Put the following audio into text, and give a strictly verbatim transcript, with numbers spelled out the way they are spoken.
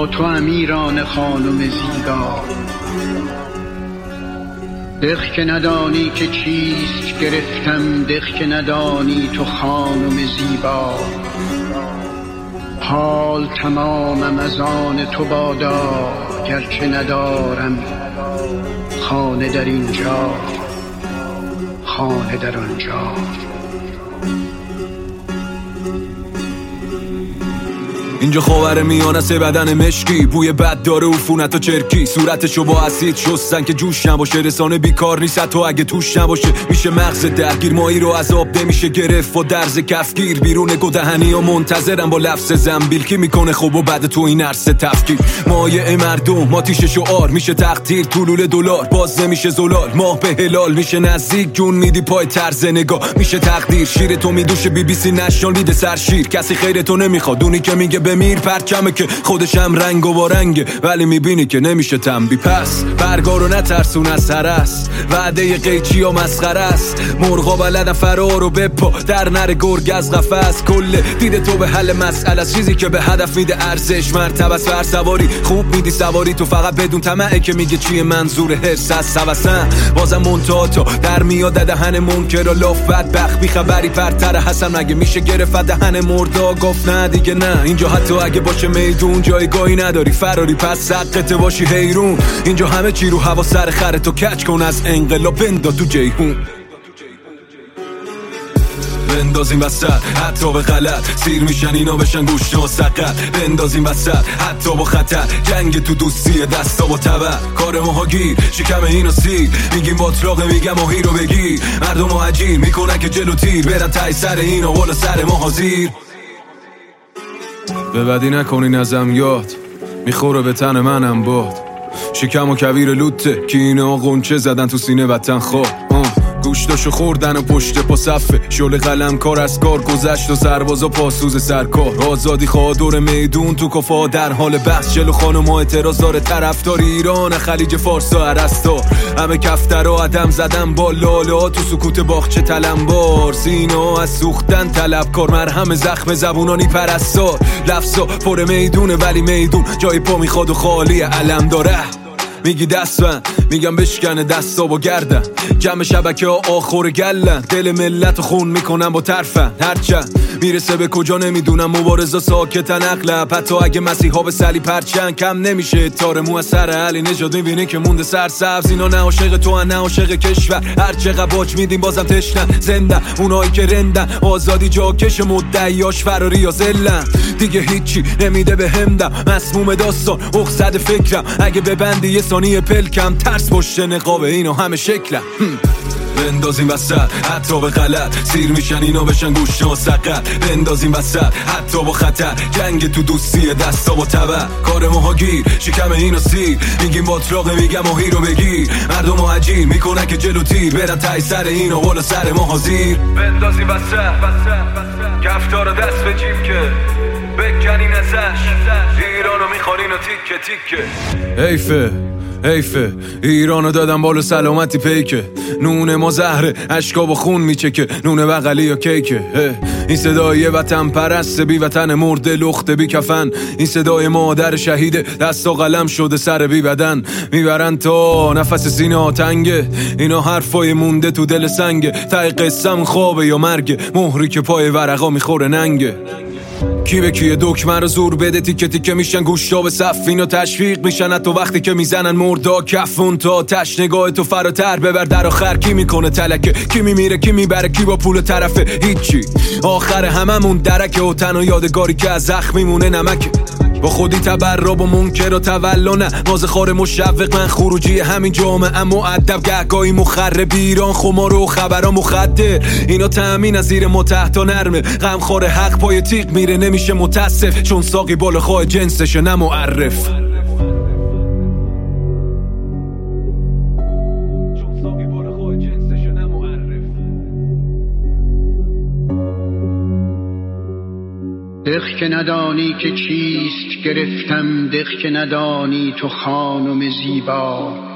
با تو امیران خانم زیبا. دق که ندانی که چیست گرفتم، دق که ندانی تو خانم زیبا. حال تمامم از آن تو بادا، گرچه ندارم خانه در اینجا، خانه در آنجا. اینجا خاور میانه سه بدن مشکی، بوی بد داره عفونت و چرکی، صورتشو با اسید شستن که جوش نباشه، رسانه بیکار نیست تو اگه توش نباشه. میشه مغز درگیر مایی رو از آب نمیشه گرفت، و درز کفگیر بیرون گدهنی و منتظرم با لفظ زنبیل. کی میکنه خوب و بعد تو این عرصه تفکیر، مایه مردم ماتیش شعار میشه تقدیر، طلول دلار باز نمیشه زلال، ماه به هلال میشه نزدیک، جون میدی پای طرز نگاه میشه تقدیر. شیر تو میدوشه بی بی سی نشنال میده سر شیر، کسی خیر تو نمیخواد، اونی که میگه بمیر پرچمه که خودش هم رنگ و با رنگه، ولی میبینی که نمیشه تنبی. پس برگارو نترسون از هرس، وعده قیچی و مسخره است، مرغا بلدن فرار و بپا در نره گرگ از قفس. کل دیده تو به حل مسئله است، چیزی که به هدف میده ارزش مرتبه است. سواری خوب میدی سواری تو، فقط بدون طمعه که میگه چیه منظور حس از سوسن. بازم منتها تو در میاد دهن منکر و لاف بدبخت بی خبری پرتر حسن، مگه میشه گرفت دهن مردا گفت نه دیگه نه. اینجا حتی اگه باشه میدون جایگاهی نداری فراری، پس سقط باشی حیرون. اینجا همه چی رو هوا سر خره، تو کچ کن از انقلاب بندا تو جیهون. بندازیم وسط حتی به غلط، سیر میشن اینا بشن گوشت و سقط. بندازیم وسط حتی با خطر، جنگ تو دوستی دستا با تبر. کار ماها گیر شکم اینو سیر، میگیم باطراقه میگم ماهی رو بگیر. مردم ها عجیر میکنن که جلو تیر، برن تای سر اینا والا سر ما حاضیر. به بدی نکنین ازم یاد، میخوره به تن منم باد. شکم و کویر لوته که اینا قنچه زدن تو سینه وطن خواه. گوشتاشو خوردن و پشت پا صفه، شل قلم کار از کار گذشت و سربازا پاسوز سرکار. آزادی خواه دور میدون تو کفا در حال بحث، جلو خانم ها اعتراض داره طرفدار ایران خلیج فارس و عرستار. همه کفتر و عدم زدن با لالا تو سکوت باغچه تلمبار. سینا از سوختن طلبکار، مرهم زخم زبونانی پرستار. لفظا پر میدونه ولی میدون جای پا میخواد و خالی علم داره. میگی دستن میگم بشکنه دستا با گردن، جمع شبکه ها آخور گلن. دل ملت خون میکنن با طرفن، هرچند میرسه به کجا نمیدونم. مبارزا ساکتن اغلب، حتی اگه مسیحا به سلی پرچن کم نمیشه. تار مو از سر علی نژاد میبینی که مونده سرسبز. اینا نه عاشق تو ان نه عاشق کشور، هر چقدر باج میدیم بازم تشنن. زنده اونایی که رندن، آزادی جاکش مدعیاش فراری یا زلن. دیگه هیچی نمیده به همدم، مسموم داستان اقصد فکرم. اگه ببندی یه ثانیه پلکم، ترس پشت نقاب اینا همه شکلم. بندازیم وسط حتی به غلط، سیر میشن اینا بشن گوشت و سقط. بندازیم وسط حتی با خطر، جنگ تو دوستی دستا با تبر. کار ماها گیر شکم اینو سیر، میگیم باطراقه میگم ماهی رو بگیر. مردم ها عجیر میکنن که جلو تیر، برن تای سر اینا والا سر ما حاضیر. بندازیم وسط کفتار دست به جیب که بکنین ازش، ایرانو میخورین و تیکه تیکه. حیفه حیفه ایرانو دادم بالا سلامتی پیکه. نون ما زهره اشکا با خون میچکه، نون بغلی یا کیکه. این صدای وطن پرست بی وطن مرده لخت بی کفن. این صدای مادر شهیده دست و قلم شده سر بی بدن. میبرن تا نفس سینه ها تنگه، اینا حرفای مونده تو دل سنگه. تای قسم خوابه یا مرگه، مهری که پای ورقا میخوره ننگه. کی به کیه دکمه رو زور بده، تیکه تیکه میشن گوشتا به صف. اینو تشویق میشن حتی وقتی که میزنن مردا کفون تا تش. نگاه تو فراتر ببر در آخر کی میکنه تلکه، کی میمیره کی میبره کی با پول طرفه. هیچی آخر هممون درکه و تنها یادگاری که از زخم میمونه نمکه. با خودی تبراب و منکر و تولانه، مازه خار مشوق من خروجی همین جامعه. اما ادب گهگاهی مخرب ایران، خمار و خبرها مخدر. اینا تأمین از زیر ما تحت و نرمه، غم خور حق پای تیغ میره نمیشه متاسف. چون ساقی بالا خواه جنسشه نه معرف. دق که ندانی که چیست گرفتم، دق که ندانی تو خانم زیبا.